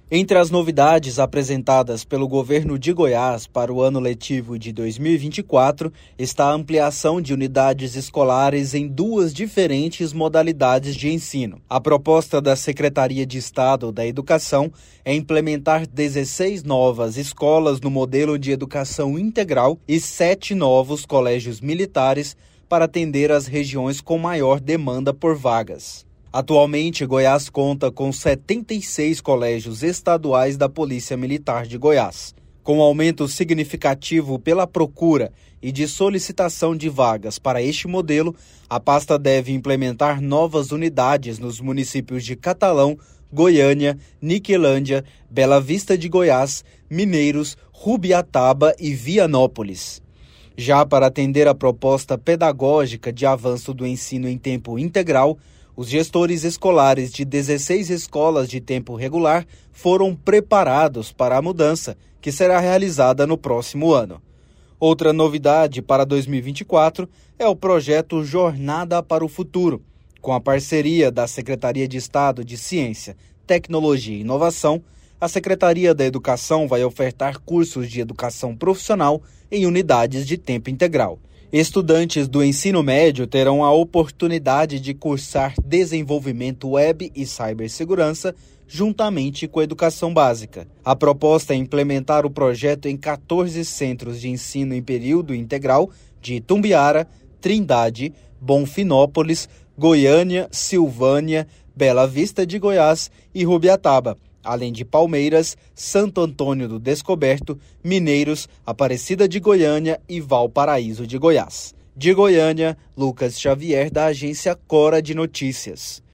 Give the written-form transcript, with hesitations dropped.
Entre as novidades apresentadas pelo governo de Goiás para o ano letivo de 2024 está a ampliação de unidades escolares em duas diferentes modalidades de ensino. A proposta da Secretaria de Estado da Educação é implementar 16 novas escolas no modelo de educação integral e 7 novos colégios militares para atender as regiões com maior demanda por vagas. Atualmente, Goiás conta com 76 colégios estaduais da Polícia Militar de Goiás. Com aumento significativo pela procura e de solicitação de vagas para este modelo, a pasta deve implementar novas unidades nos municípios de Catalão, Goiânia, Niquelândia, Bela Vista de Goiás, Mineiros, Rubiataba e Vianópolis. Já para atender a proposta pedagógica de avanço do ensino em tempo integral, os gestores escolares de 16 escolas de tempo regular foram preparados para a mudança, que será realizada no próximo ano. Outra novidade para 2024 é o projeto Jornada para o Futuro. Com a parceria da Secretaria de Estado de Ciência, Tecnologia e Inovação, a Secretaria da Educação vai ofertar cursos de educação profissional em unidades de tempo integral. Estudantes do ensino médio terão a oportunidade de cursar desenvolvimento web e cibersegurança juntamente com a educação básica. A proposta é implementar o projeto em 14 centros de ensino em período integral de Itumbiara, Trindade, Bonfinópolis, Goiânia, Silvânia, Bela Vista de Goiás e Rubiataba, além de Palmeiras, Santo Antônio do Descoberto, Mineiros, Aparecida de Goiânia e Valparaíso de Goiás. De Goiânia, Lucas Xavier, da agência Cora de Notícias.